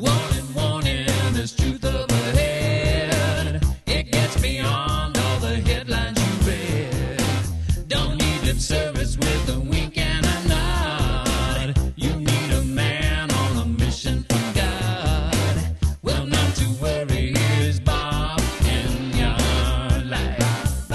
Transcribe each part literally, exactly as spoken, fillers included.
Warning, warning, there's truth up ahead. It gets beyond all the headlines you read. Don't need lip service with a wink and a nod. You need a man on a mission from God. Well, not to worry, here's Bob in your life.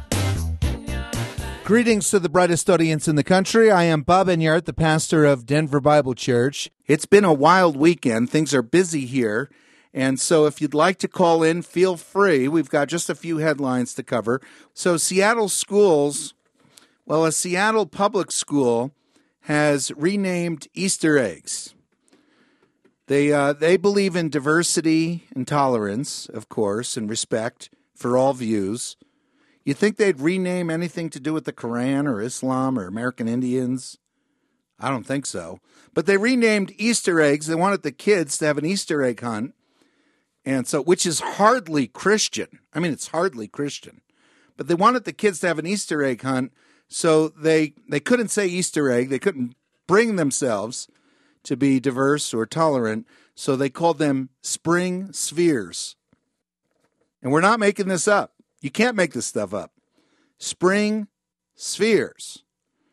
Greetings to the brightest audience in the country. I am Bob Enyart, the pastor of Denver Bible Church. It's been a wild weekend. Things are busy here. And so if you'd like to call in, feel free. We've got just a few headlines to cover. So Seattle schools, well, a Seattle public school has renamed Easter eggs. They uh, they believe in diversity and tolerance, of course, and respect for all views. You think they'd rename anything to do with the Quran or Islam or American Indians? I don't think so. But they renamed Easter eggs. They wanted the kids to have an Easter egg hunt, and so which is hardly Christian. I mean, it's hardly Christian. But they wanted the kids to have an Easter egg hunt, so they they couldn't say Easter egg. They couldn't bring themselves to be diverse or tolerant, so they called them spring spheres. And we're not making this up. You can't make this stuff up. Spring spheres.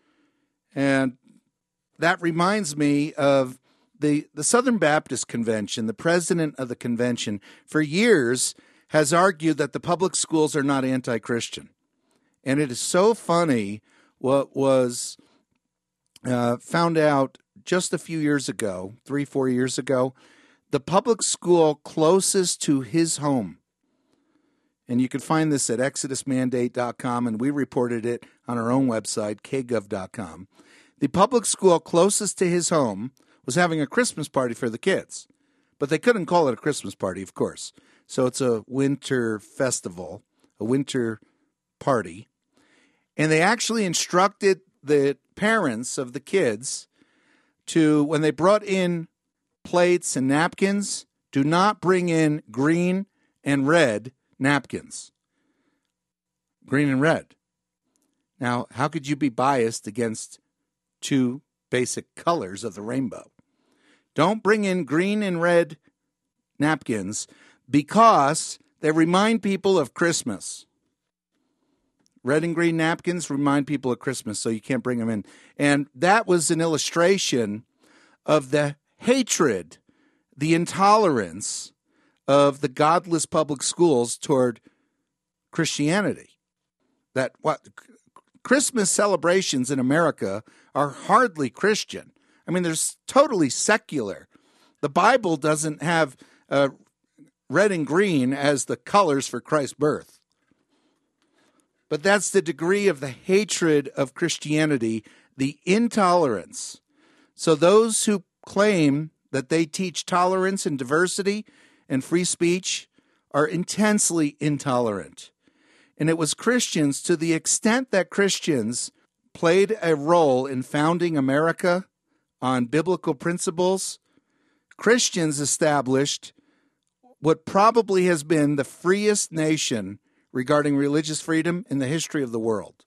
And that reminds me of the, the Southern Baptist Convention. The president of the convention for years has argued that the public schools are not anti-Christian. And it is so funny what was uh, found out just a few years ago, three, four years ago. The public school closest to his home, and you can find this at exodus mandate dot com, and we reported it on our own website, k gov dot com. The public school closest to his home was having a Christmas party for the kids, but they couldn't call it a Christmas party, of course. So it's a winter festival, a winter party. And they actually instructed the parents of the kids to, when they brought in plates and napkins, do not bring in green and red napkins. Green and red. Now, how could you be biased against two basic colors of the rainbow? Don't bring in green and red napkins because they remind people of Christmas. Red and green napkins remind people of Christmas, so you can't bring them in. And that was an illustration of the hatred, the intolerance of the godless public schools toward Christianity. That what Christmas celebrations in America are hardly Christian. I mean, they're totally secular. The Bible doesn't have uh, red and green as the colors for Christ's birth. But that's the degree of the hatred of Christianity, the intolerance. So those who claim that they teach tolerance and diversity and free speech are intensely intolerant. And it was Christians, to the extent that Christians played a role in founding America on biblical principles, Christians established what probably has been the freest nation regarding religious freedom in the history of the world.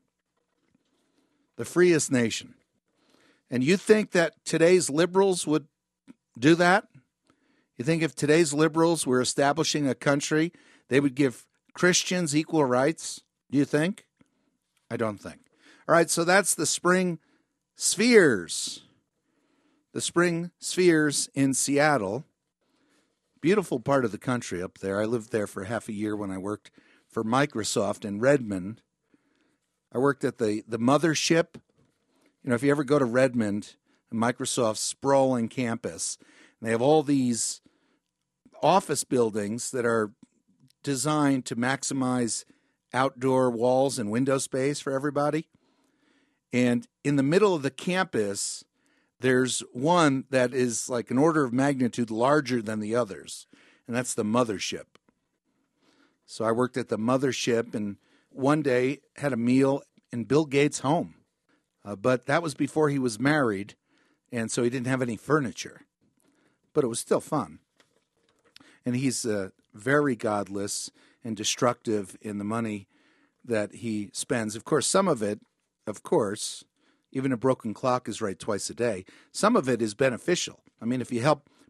The freest nation. And you think that today's liberals would do that? You think if today's liberals were establishing a country, they would give Christians equal rights? Do you think? I don't think. All right, so that's the spring spheres. The spring spheres in Seattle. Beautiful part of the country up there. I lived there for half a year when I worked for Microsoft in Redmond. I worked at the, the mothership. You know, if you ever go to Redmond, Microsoft's sprawling campus, and they have all these office buildings that are designed to maximize outdoor walls and window space for everybody. And in the middle of the campus, there's one that is like an order of magnitude larger than the others, and that's the mothership. So I worked at the mothership, and one day had a meal in Bill Gates' home. Uh, but that was before he was married, and so he didn't have any furniture. But it was still fun. And he's uh, very godless and destructive in the money that he spends. Of course, some of it, of course, even a broken clock is right twice a day. Some of it is beneficial. I mean, if you help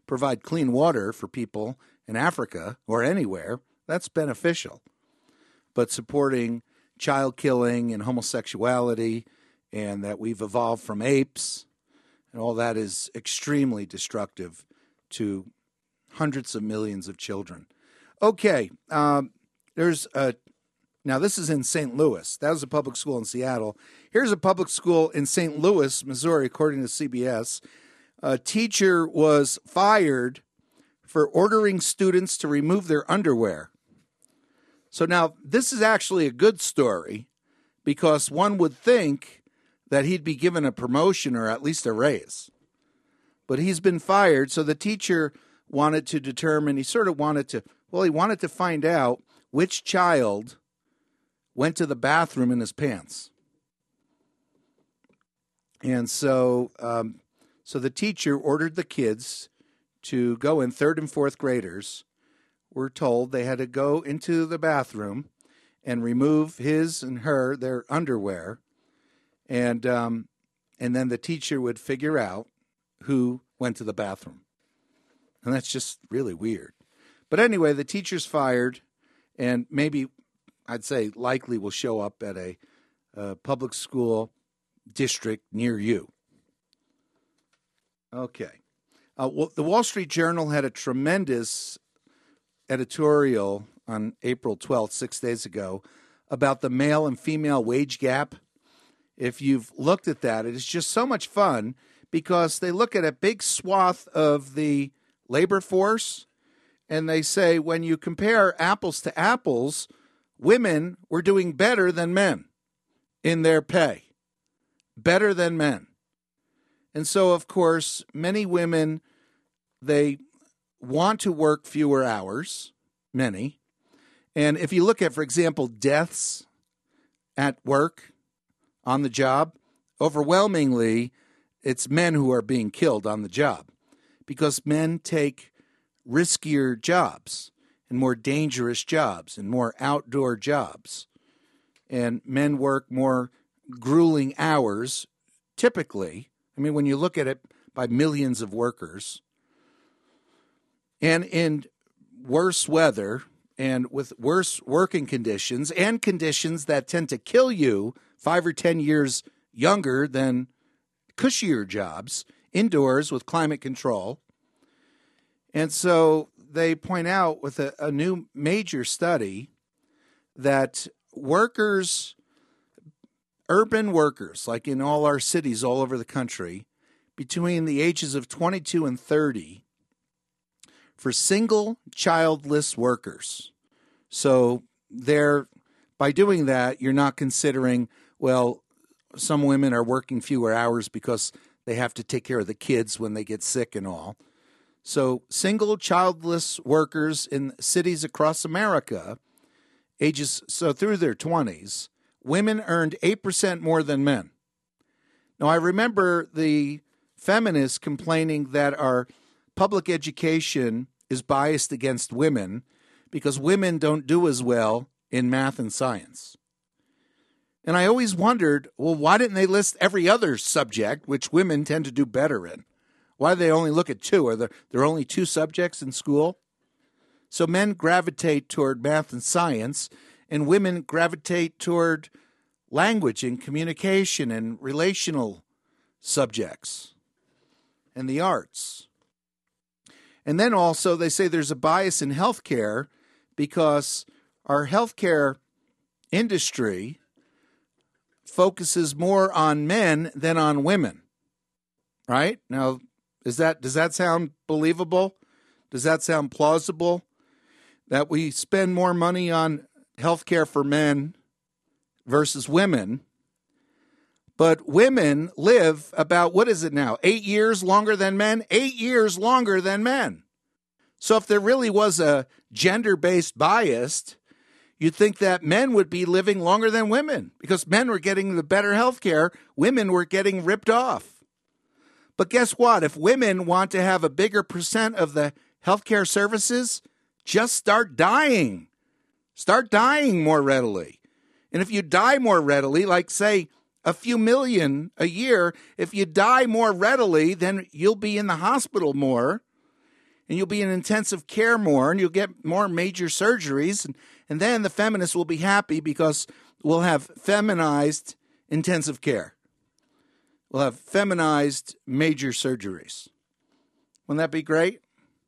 provide clean water for people in Africa or anywhere, that's beneficial. But supporting child killing and homosexuality and that we've evolved from apes and all that is extremely destructive to hundreds of millions of children. Okay, um, there's a, now this is in Saint Louis. That was a public school in Seattle. Here's a public school in Saint Louis, Missouri, according to C B S. A teacher was fired for ordering students to remove their underwear. So now this is actually a good story because one would think that he'd be given a promotion or at least a raise. But he's been fired, so the teacher wanted to determine, he sort of wanted to, well, he wanted to find out which child went to the bathroom in his pants. And so, um, so the teacher ordered the kids to go in, third and fourth graders were told they had to go into the bathroom and remove his and her, their underwear. And um, and then the teacher would figure out who went to the bathroom. And that's just really weird. But anyway, the teacher's fired, and maybe, I'd say likely will show up at a, a public school district near you. Okay. Uh, well, the Wall Street Journal had a tremendous editorial on April twelfth, six days ago, about the male and female wage gap. If you've looked at that, it is just so much fun because they look at a big swath of the labor force and they say when you compare apples to apples, women were doing better than men in their pay, better than men. And so, of course, many women, they want to work fewer hours, many. And if you look at, for example, deaths at work, on the job, overwhelmingly, it's men who are being killed on the job because men take riskier jobs and more dangerous jobs and more outdoor jobs. And men work more grueling hours, typically. I mean, when you look at it by millions of workers, and in worse weather and with worse working conditions and conditions that tend to kill you five or ten years younger than cushier jobs, indoors with climate control. And so they point out with a, a new major study that workers, urban workers, like in all our cities all over the country, between the ages of twenty-two and thirty, for single childless workers. So they're, by doing that, you're not considering, well, some women are working fewer hours because they have to take care of the kids when they get sick and all. So single childless workers in cities across America, ages, so through their twenties, women earned eight percent more than men. Now, I remember the feminists complaining that our public education is biased against women because women don't do as well in math and science. And I always wondered, well, why didn't they list every other subject which women tend to do better in? Why do they only look at two? Are there, there are only two subjects in school? So men gravitate toward math and science, and women gravitate toward language and communication and relational subjects and the arts. And then also they say there's a bias in healthcare because our healthcare industry focuses more on men than on women. Right? Now, is that does that sound believable? Does that sound plausible? That we spend more money on healthcare for men versus women, but women live about, what is it now, eight years longer than men? Eight years longer than men. So if there really was a gender-based bias, you'd think that men would be living longer than women because men were getting the better health care, women were getting ripped off. But guess what? If women want to have a bigger percent of the healthcare services, just start dying. Start dying more readily. And if you die more readily, like say a few million a year, if you die more readily, then you'll be in the hospital more. and you'll be in intensive care more, and you'll get more major surgeries, and, and then the feminists will be happy because we'll have feminized intensive care. We'll have feminized major surgeries. Wouldn't that be great?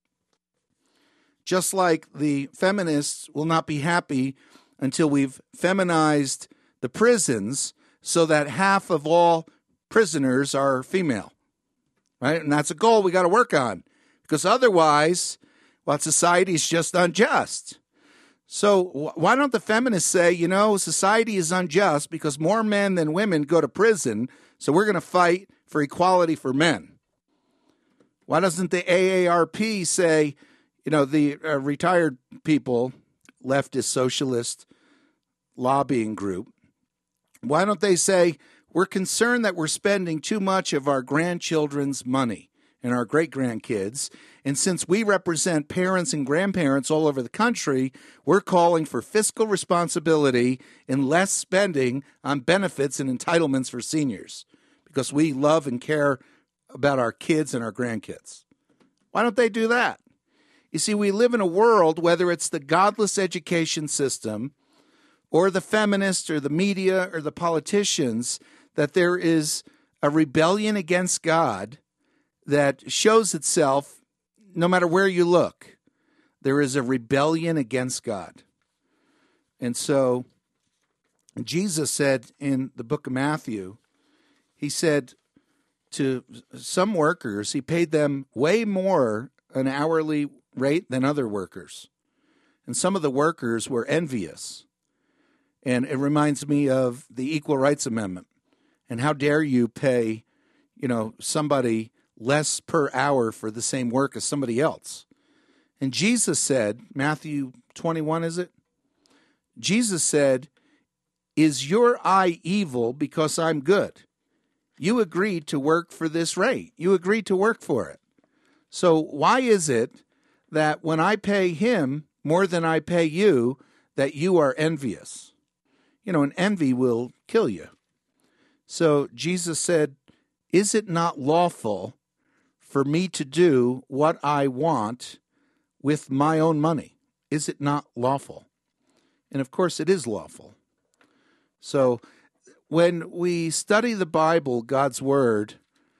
Just like the feminists will not be happy until we've feminized the prisons so that half of all prisoners are female, right? And that's a goal we got to work on, because otherwise, well, society is just unjust. So why don't the feminists say, you know, society is unjust because more men than women go to prison, so we're going to fight for equality for men? Why doesn't the A A R P say, you know, the uh, retired people, leftist socialist lobbying group, why don't they say, we're concerned that we're spending too much of our grandchildren's money and our great-grandkids, and since we represent parents and grandparents all over the country, we're calling for fiscal responsibility and less spending on benefits and entitlements for seniors because we love and care about our kids and our grandkids. Why don't they do that? You see, we live in a world, whether it's the godless education system or the feminists or the media or the politicians, that there is a rebellion against God that shows itself no matter where you look. There is a rebellion against God. And so Jesus said in the book of Matthew, he said to some workers, he paid them way more an hourly rate than other workers. And some of the workers were envious. And it reminds me of the Equal Rights Amendment. And how dare you pay, you know, somebody less per hour for the same work as somebody else? And Jesus said, Matthew twenty-one, is it? Jesus said, is your eye evil because I'm good? You agreed to work for this rate. You agreed to work for it. So why is it that when I pay him more than I pay you, that you are envious? You know, and envy will kill you. So Jesus said, is it not lawful for me to do what I want with my own money? Is it not lawful? And of course it is lawful. So when we study the Bible, God's Word,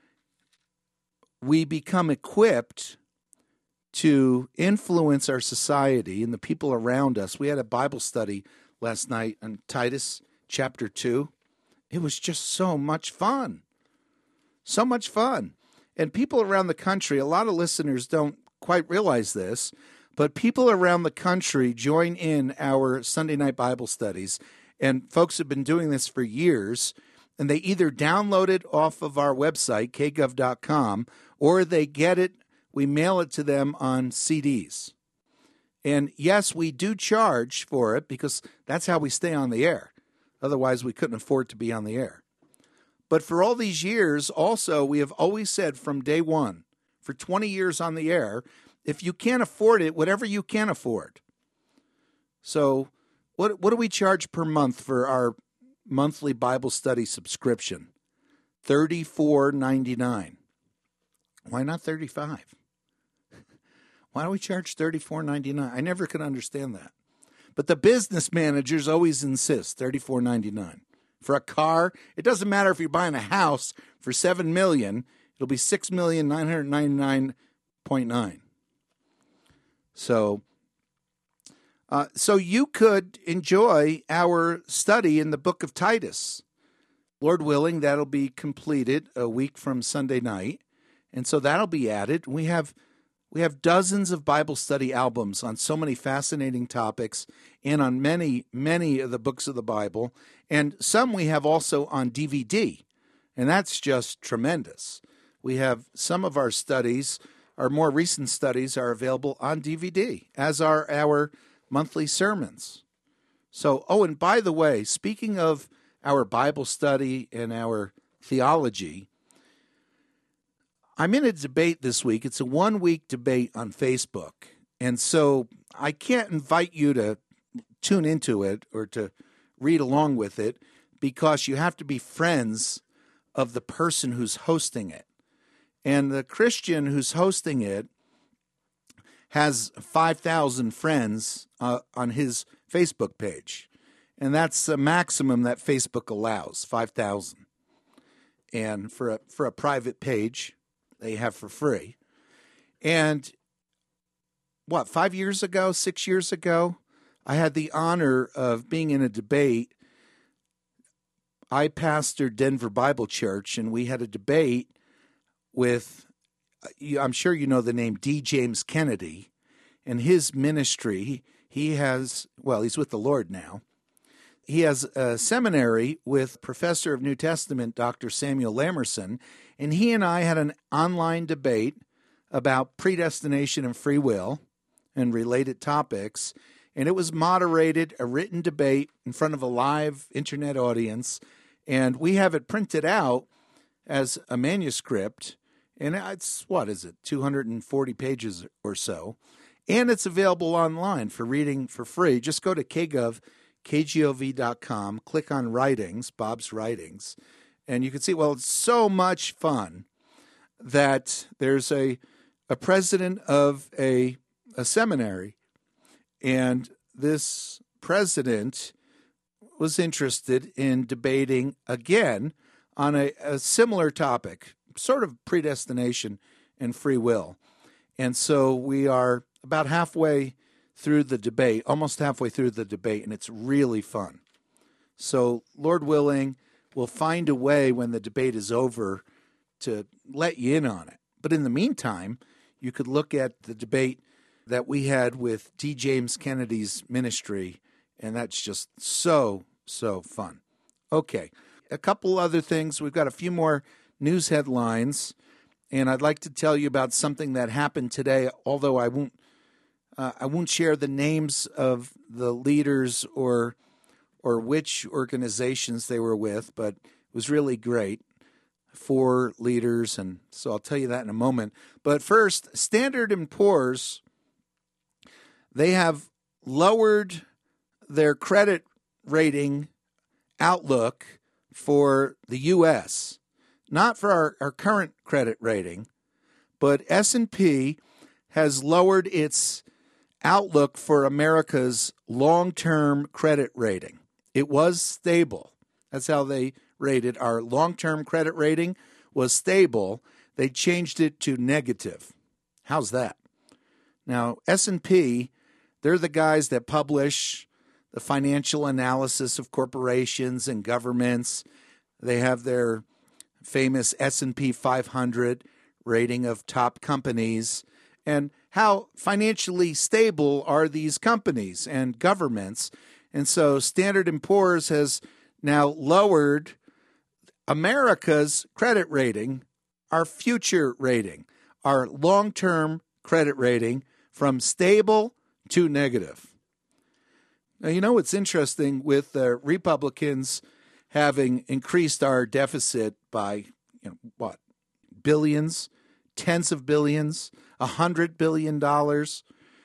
we become equipped to influence our society and the people around us. We had a Bible study last night on Titus chapter two. It was just so much fun. So much fun. And people around the country, a lot of listeners don't quite realize this, but people around the country join in our Sunday night Bible studies. And folks have been doing this for years. And they either download it off of our website, k gov dot com, or they get it, we mail it to them on C Ds. And yes, we do charge for it because that's how we stay on the air. Otherwise, we couldn't afford to be on the air. But for all these years, also, we have always said from day one, for twenty years on the air, if you can't afford it, whatever you can afford. So what what do we charge per month for our monthly Bible study subscription? thirty-four ninety-nine. Why not thirty-five? Why do we charge thirty-four ninety-nine? I never could understand that. But the business managers always insist thirty-four ninety-nine. For a car, it doesn't matter if you're buying a house for seven million dollars, it'll be six million nine hundred ninety-nine point nine. So uh, so you could enjoy our study in the book of Titus. Lord willing, that'll be completed a week from Sunday night. And so that'll be added. We have we have dozens of Bible study albums on so many fascinating topics and on many, many of the books of the Bible. And some we have also on D V D. And that's just tremendous. We have some of our studies, our more recent studies, are available on D V D, as are our monthly sermons. So, oh, and by the way, speaking of our Bible study and our theology, I'm in a debate this week. It's a one-week debate on Facebook. And so I can't invite you to tune into it or to read along with it because you have to be friends of the person who's hosting it. And the Christian who's hosting it has five thousand friends uh, on his Facebook page. And that's a maximum that Facebook allows, five thousand. And for a, for a private page, they have for free. And what, five years ago, six years ago, I had the honor of being in a debate. I pastored Denver Bible Church, and we had a debate with, I'm sure you know the name D. James Kennedy, and his ministry. He has, well, he's with the Lord now. He has a seminary with Professor of New Testament, Doctor Samuel Lamerson, and he and I had an online debate about predestination and free will and related topics, and it was moderated, a written debate in front of a live internet audience, and we have it printed out as a manuscript, and it's, what is it, two hundred forty pages or so, and it's available online for reading for free. Just go to kgov, k g o v dot com, click on Writings, Bob's Writings, and you can see, well, it's so much fun that there's a a president of a, a seminary, and this president was interested in debating again on a, a similar topic, sort of predestination and free will. And so we are about halfway through the debate, almost halfway through the debate, and it's really fun. So, Lord willing, we'll find a way when the debate is over to let you in on it. But in the meantime, you could look at the debate that we had with D. James Kennedy's ministry, and that's just so, so fun. Okay, a couple other things. We've got a few more news headlines, and I'd like to tell you about something that happened today, although I won't uh, I won't share the names of the leaders or or which organizations they were with, but it was really great. Four leaders, and so I'll tell you that in a moment. But first, Standard and Poor's, they have lowered their credit rating outlook for the U S, not for our, our current credit rating, but S and P has lowered its outlook for America's long-term credit rating. It was stable. That's how they rated. Our long-term credit rating was stable. They changed it to negative. How's that? Now, S and P, they're the guys that publish the financial analysis of corporations and governments. They have their famous S and P five hundred rating of top companies. And how financially stable are these companies and governments? And so Standard and Poor's has now lowered America's credit rating, our future rating, our long-term credit rating, from stable to negative. Now, you know what's interesting with the Republicans having increased our deficit by, you know, what, billions, tens of billions, a hundred billion dollars,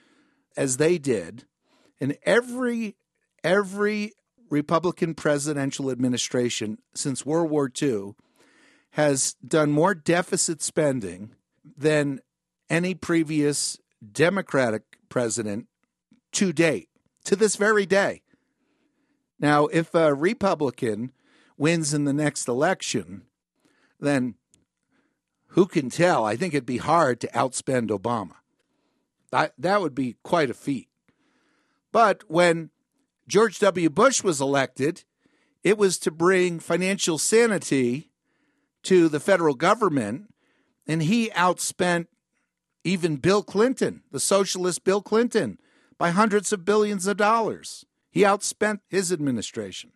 as they did, and every every Republican presidential administration since World War Two has done more deficit spending than any previous Democratic president to date, to this very day. Now, if a Republican wins in the next election, then who can tell? I think it'd be hard to outspend Obama. That, that would be quite a feat. But when George W. Bush was elected, it was to bring financial sanity to the federal government, and he outspent even Bill Clinton, the socialist Bill Clinton, by hundreds of billions of dollars. He outspent his administration.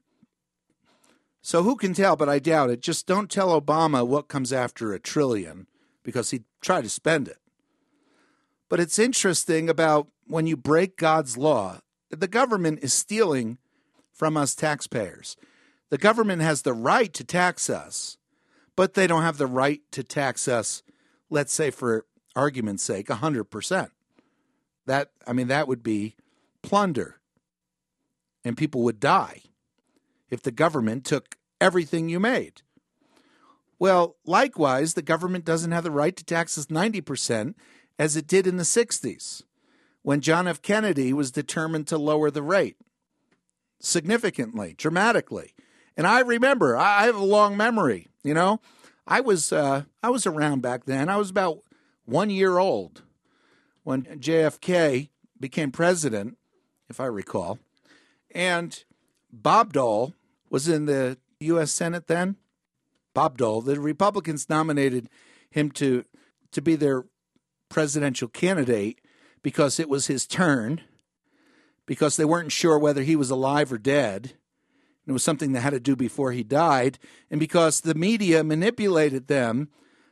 So who can tell, but I doubt it. Just don't tell Obama what comes after a trillion, because he'd try to spend it. But it's interesting about when you break God's law, the government is stealing from us taxpayers. The government has the right to tax us, but they don't have the right to tax us, let's say for argument's sake, one hundred percent. That, I mean, that would be plunder, and people would die if the government took everything you made. Well, likewise, the government doesn't have the right to tax us ninety percent as it did in the sixties. when John F. Kennedy was determined to lower the rate significantly, dramatically. And I remember, I have a long memory, you know. I was uh, I was around back then. I was about one year old when J F K became president, if I recall. And Bob Dole was in the U S Senate then. Bob Dole, the Republicans nominated him to to be their presidential candidate because it was his turn, because they weren't sure whether he was alive or dead. It was something they had to do before he died, and because the media manipulated them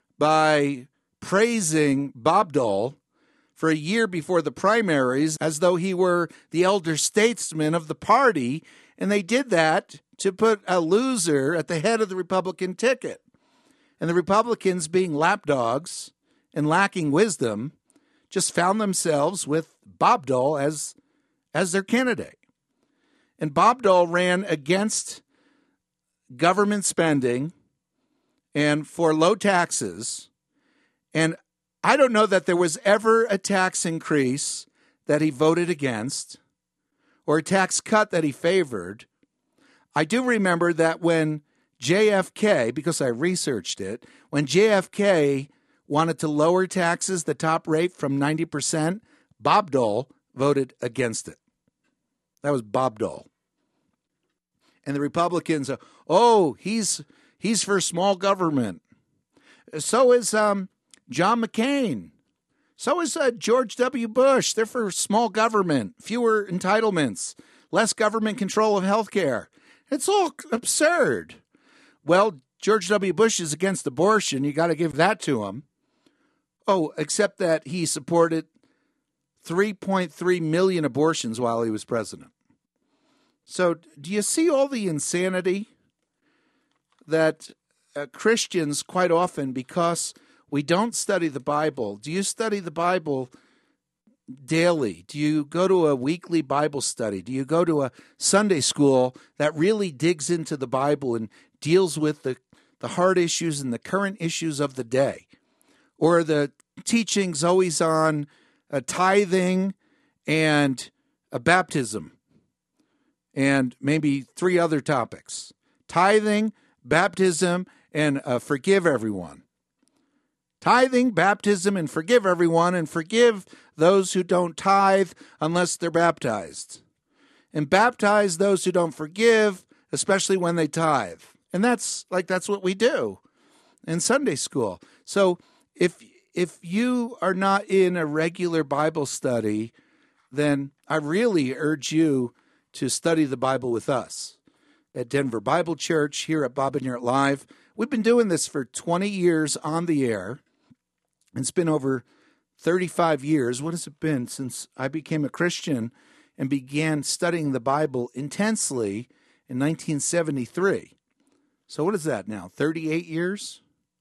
by praising Bob Dole for a year before the primaries as though he were the elder statesman of the party, and they did that to put a loser at the head of the Republican ticket. And the Republicans, being lapdogs and lacking wisdom, just found themselves with Bob Dole as, as their candidate. And Bob Dole ran against government spending and for low taxes. And I don't know that there was ever a tax increase that he voted against or a tax cut that he favored. I do remember that when J F K, because I researched it, when J F K wanted to lower taxes, the top rate from ninety percent, Bob Dole voted against it. That was Bob Dole. And the Republicans, uh, oh, he's he's for small government. So is um, John McCain. So is uh, George W. Bush. They're for small government, fewer entitlements, less government control of health care. It's all absurd. Well, George W. Bush is against abortion. You got to give that to him. Oh, except that he supported three point three million abortions while he was president. So do you see all the insanity that uh, Christians quite often, because we don't study the Bible, do you study the Bible daily? Do you go to a weekly Bible study? Do you go to a Sunday school that really digs into the Bible and deals with the, the hard issues and the current issues of the day? Or the teachings always on a tithing and a baptism? And maybe three other topics: tithing, baptism, and uh, forgive everyone. Tithing, baptism, and forgive everyone, and forgive those who don't tithe unless they're baptized. And baptize those who don't forgive, especially when they tithe. And that's like that's what we do in Sunday school. So if if you are not in a regular Bible study, then I really urge you to study the Bible with us at Denver Bible Church here at Bob and Yurt Live. We've been doing this for twenty years on the air. It's been over thirty-five years. What has it been since I became a Christian and began studying the Bible intensely in nineteen seventy-three? So what is that now, thirty-eight years?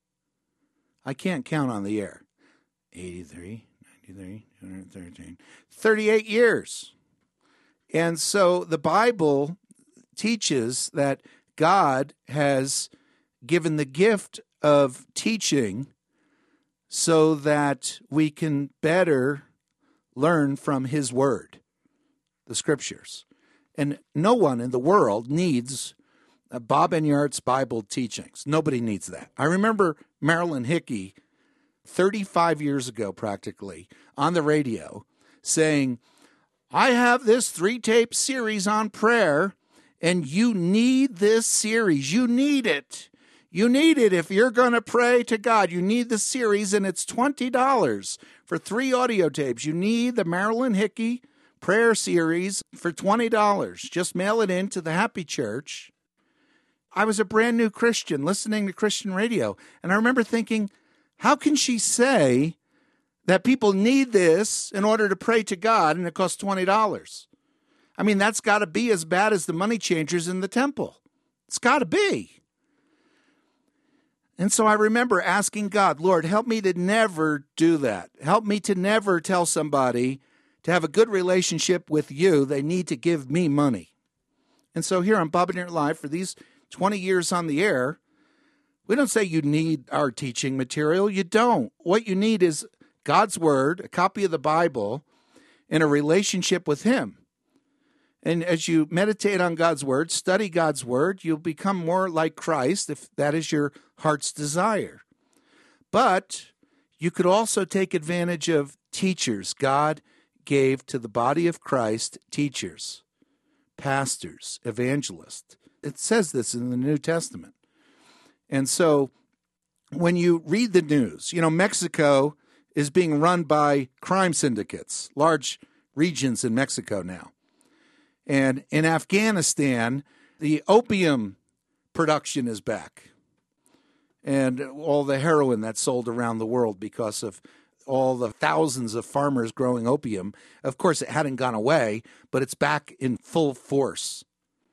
I can't count on the air. eighty-three, ninety-three, two hundred thirteen. thirty-eight years. And so the Bible teaches that God has given the gift of teaching so that we can better learn from his word, the scriptures. And no one in the world needs uh, Bob and Yurt's Bible teachings. Nobody needs that. I remember Marilyn Hickey thirty-five years ago practically on the radio saying, I have this three-tape series on prayer, and you need this series. You need it. You need it if you're going to pray to God. You need the series, and it's twenty dollars for three audio tapes. You need the Marilyn Hickey prayer series for twenty dollars. Just mail it in to the Happy Church. I was a brand new Christian listening to Christian radio, and I remember thinking, how can she say that people need this in order to pray to God, and it costs twenty dollars? I mean, that's got to be as bad as the money changers in the temple. It's got to be. And so I remember asking God, Lord, help me to never do that. Help me to never tell somebody to have a good relationship with you, they need to give me money. And so here on Bob and Yurt Live, for these twenty years on the air, we don't say you need our teaching material. You don't. What you need is God's word, a copy of the Bible, in a relationship with him. And as you meditate on God's word, study God's word, you'll become more like Christ if that is your heart's desire. But you could also take advantage of teachers. God gave to the body of Christ teachers, pastors, evangelists. It says this in the New Testament. And so when you read the news, you know, Mexico is being run by crime syndicates, large regions in Mexico now. And in Afghanistan, the opium production is back. And all the heroin that's sold around the world because of all the thousands of farmers growing opium. Of course, it hadn't gone away, but it's back in full force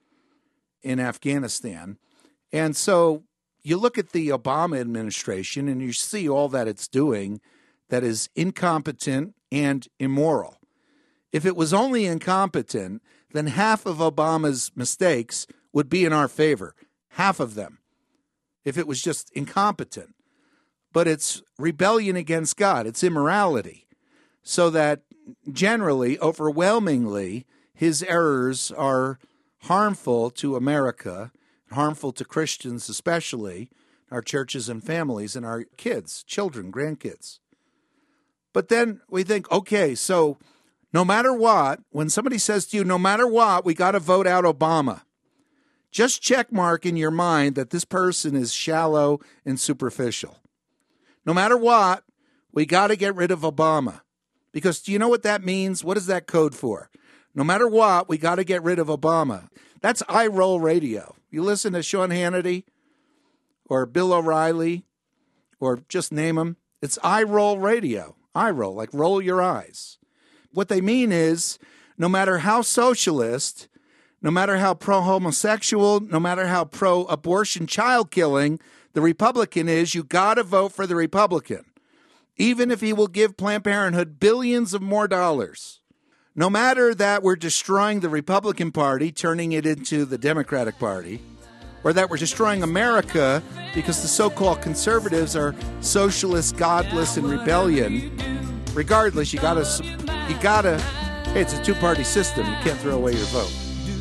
in Afghanistan. And so you look at the Obama administration and you see all that it's doing that is incompetent and immoral. If it was only incompetent, then half of Obama's mistakes would be in our favor. Half of them. If it was just incompetent. But it's rebellion against God. It's immorality. So that generally, overwhelmingly, his errors are harmful to America, harmful to Christians especially, our churches and families, and our kids, children, grandkids. But then we think, okay, so no matter what, when somebody says to you, no matter what, we got to vote out Obama, just check mark in your mind that this person is shallow and superficial. No matter what, we got to get rid of Obama. Because do you know what that means? What is that code for? No matter what, we got to get rid of Obama. That's I Roll Radio. You listen to Sean Hannity or Bill O'Reilly or just name them. It's I Roll Radio. I Roll, like roll your eyes. What they mean is no matter how socialist, no matter how pro-homosexual, no matter how pro-abortion child killing the Republican is, you got to vote for the Republican, even if he will give Planned Parenthood billions of more dollars. No matter that we're destroying the Republican Party, turning it into the Democratic Party, or that we're destroying America because the so-called conservatives are socialist, godless, and rebellion, regardless, you got to, you got to, hey, it's a two-party system. You can't throw away your vote.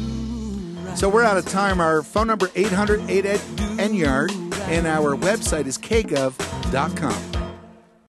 So we're out of time. Our phone number, eight hundred eight N Y A R D, and our website is k gov dot com.